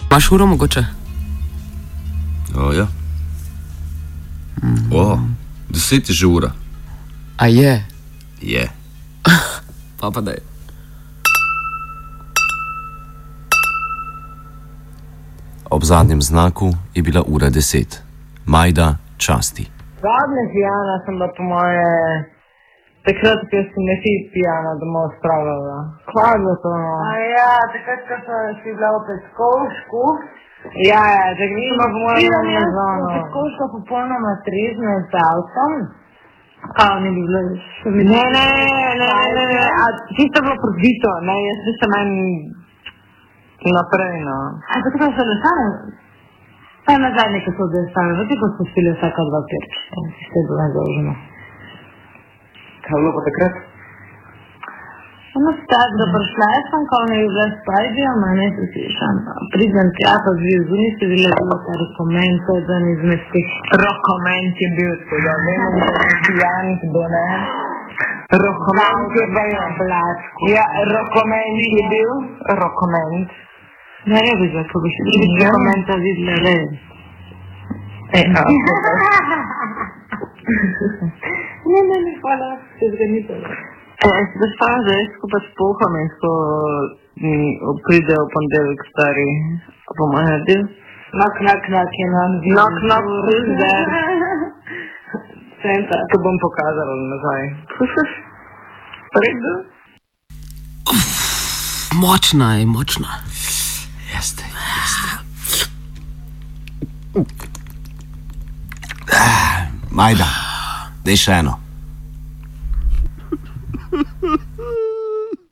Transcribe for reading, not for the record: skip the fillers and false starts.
Imaš uro mogoče? Ja. 10 je že ura. A je? Je. Pa daj. Ob zadnjem znaku je bila ura 10. Majda časti. Zadnje pijana sem bila po moje, takrat, ko sem nesi pijana domov spravljala. Hladno to. A ja, takrat, ko si bila v Petkovšku. Ja, tako nismo po moje na zonu. Petkovška popolnoma trezna z avtom. Kao ne bi bilo še mi. Ne, a tisto bilo probito, ne, jaz nisem naprej, no. A tako pa se ne stane? Pa na zadnje, ko so zdaj stane, vati ko smo spili vsaka 2 perči, ste bila zaužena. Kaj bilo pa takrat? Ono tak, da prišla sem, ko ne bi bila spajdijo, mene se slišam. Pridem tja, pa zvizu niste bile bilo ta rokoment, to je dan izmed teh. Rokoment je bil, da vemo, da je pijan, kdo ne. Rokoment je bil na Blačku. Ja, rokoment je bil. Rokoment. Ne, ne bi zdaj, ko bi še rokomenta videla, ne. Ne, hvala, se zganite. Se stavim, da jaz skupaj s pohom in ko pride v pondeljek stari, po moj naredil. Knock je nam videl. Knock, who's there? To bom pokazala nazaj. Slušaš? Prejdu? Močna je, močna. Jeste. Majda, daj še eno.